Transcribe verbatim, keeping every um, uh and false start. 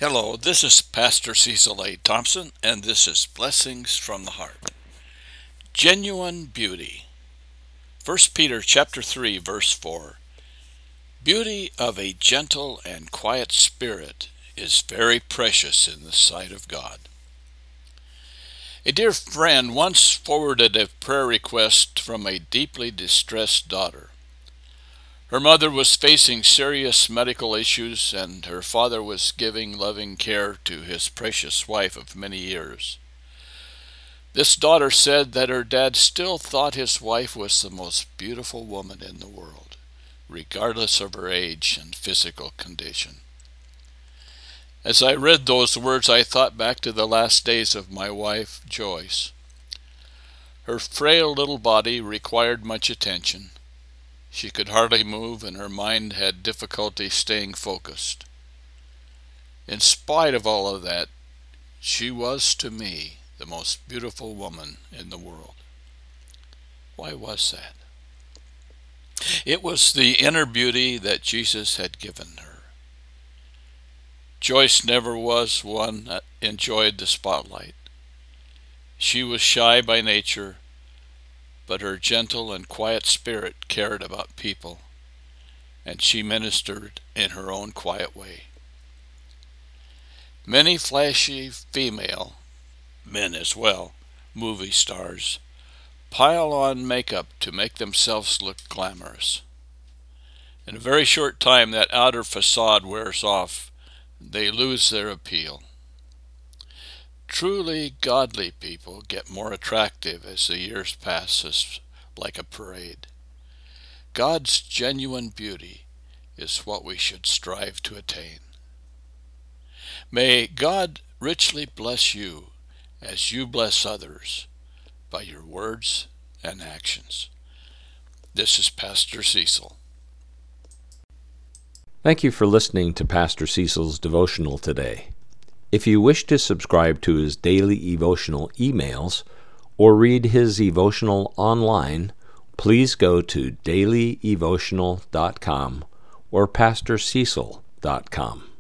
Hello, this is Pastor Cecil A. Thompson, and this is Blessings from the Heart. Genuine beauty. First Peter chapter three, verse four. Beauty of a gentle and quiet spirit is very precious in the sight of God. A dear friend once forwarded a prayer request from a deeply distressed daughter. Her mother was facing serious medical issues, and her father was giving loving care to his precious wife of many years. This daughter said that her dad still thought his wife was the most beautiful woman in the world, regardless of her age and physical condition. As I read those words, I thought back to the last days of my wife, Joyce. Her frail little body required much attention. She could hardly move, and her mind had difficulty staying focused. In spite of all of that, she was to me the most beautiful woman in the world. Why was that? It was the inner beauty that Jesus had given her. Joyce never was one that enjoyed the spotlight. She was shy by nature, but her gentle and quiet spirit cared about people, and she ministered in her own quiet way. Many flashy female, men as well, movie stars, pile on makeup to make themselves look glamorous. In a very short time, that outer facade wears off. They lose their appeal. Truly godly people get more attractive as the years pass, as like a parade. God's genuine beauty is what we should strive to attain. May God richly bless you as you bless others by your words and actions. This is Pastor Cecil. Thank you for listening to Pastor Cecil's devotional today. If you wish to subscribe to his daily devotional emails or read his devotional online, please go to daily devotional dot com or pastor cecil dot com.